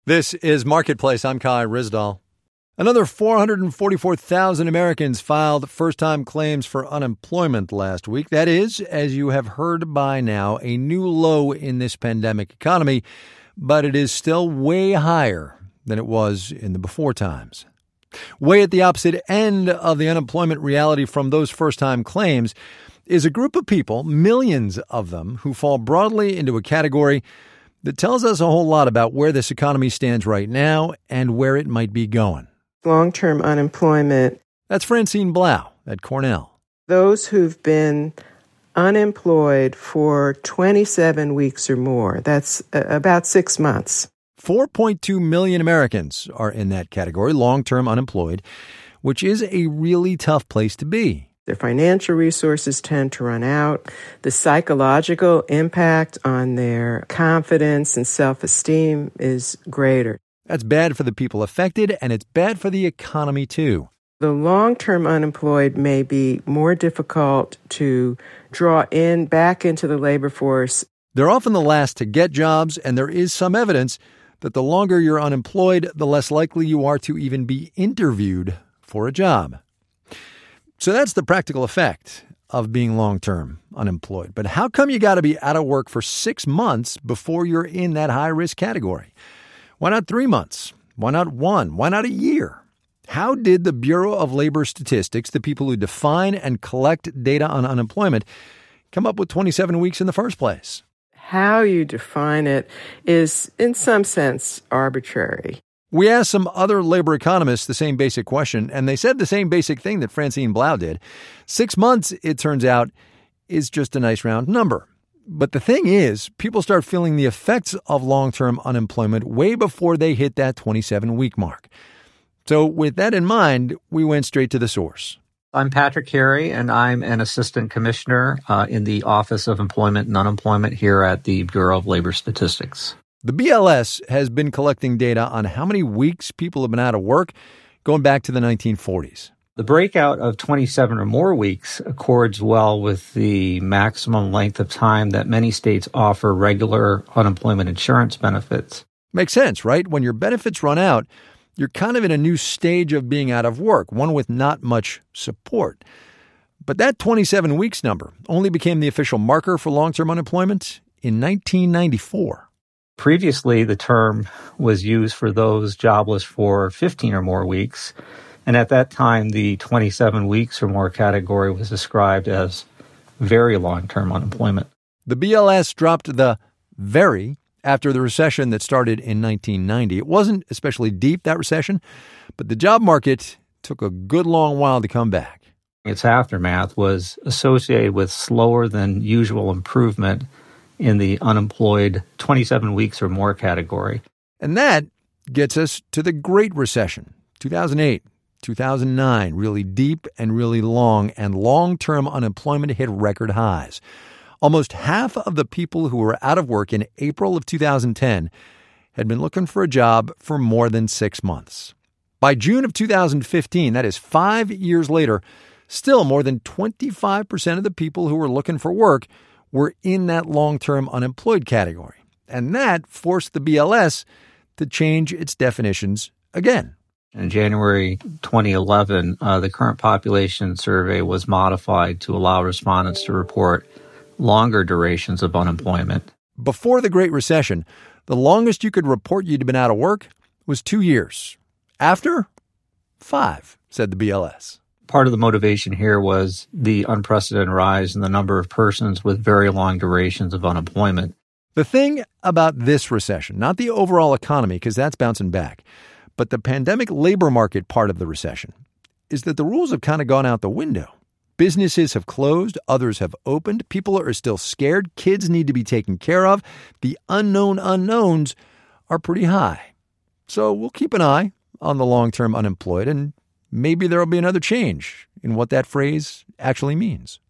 This is Marketplace. I'm Kai Ryssdal. Another 444,000 Americans filed first-time claims for unemployment last week. That is, as you have heard by now, a new low in this pandemic economy, but it is still way higher than it was in the before times. Way at the opposite end of the unemployment reality from those first-time claims is a group of people, millions of them, who fall broadly into a category that tells us a whole lot about where this economy stands right now and where it might be going. Long-term unemployment. That's Francine Blau at Cornell. Those who've been unemployed for 27 weeks or more. That's about 6 months. 4.2 million Americans are in that category, long-term unemployed, which is a really tough place to be. Their financial resources tend to run out. The psychological impact on their confidence and self-esteem is greater. That's bad for the people affected, and it's bad for the economy, too. The long-term unemployed may be more difficult to draw back into the labor force. They're often the last to get jobs, and there is some evidence that the longer you're unemployed, the less likely you are to even be interviewed for a job. So that's the practical effect of being long-term unemployed. But how come you got to be out of work for 6 months before you're in that high-risk category? Why not 3 months? Why not 1? Why not a year? How did the Bureau of Labor Statistics, the people who define and collect data on unemployment, come up with 27 weeks in the first place? How you define it is, in some sense, arbitrary. We asked some other labor economists the same basic question, and they said the same basic thing that Francine Blau did. 6 months, it turns out, is just a nice round number. But the thing is, people start feeling the effects of long-term unemployment way before they hit that 27-week mark. So with that in mind, we went straight to the source. I'm Patrick Carey, and I'm an assistant commissioner in the Office of Employment and Unemployment here at the Bureau of Labor Statistics. The BLS has been collecting data on how many weeks people have been out of work going back to the 1940s. The breakout of 27 or more weeks accords well with the maximum length of time that many states offer regular unemployment insurance benefits. Makes sense, right? When your benefits run out, you're kind of in a new stage of being out of work, one with not much support. But that 27 weeks number only became the official marker for long-term unemployment in 1994. Previously, the term was used for those jobless for 15 or more weeks, and at that time, the 27 weeks or more category was described as very long-term unemployment. The BLS dropped the very after the recession that started in 1990. It wasn't especially deep, that recession, but the job market took a good long while to come back. Its aftermath was associated with slower than usual improvement in the unemployed 27 weeks or more category. And that gets us to the Great Recession, 2008, 2009, really deep and really long, and long-term unemployment hit record highs. Almost half of the people who were out of work in April of 2010 had been looking for a job for more than 6 months. By June of 2015, that is 5 years later, still more than 25% of the people who were looking for work were in that long-term unemployed category. And that forced the BLS to change its definitions again. In January 2011, the current population survey was modified to allow respondents to report longer durations of unemployment. Before the Great Recession, the longest you could report you'd been out of work was 2 years. After, 5, said the BLS. Part of the motivation here was the unprecedented rise in the number of persons with very long durations of unemployment. The thing about this recession, not the overall economy, because that's bouncing back, but the pandemic labor market part of the recession, is that the rules have kind of gone out the window. Businesses have closed, others have opened, people are still scared, kids need to be taken care of. The unknown unknowns are pretty high. So we'll keep an eye on the long-term unemployed, and maybe there'll be another change in what that phrase actually means.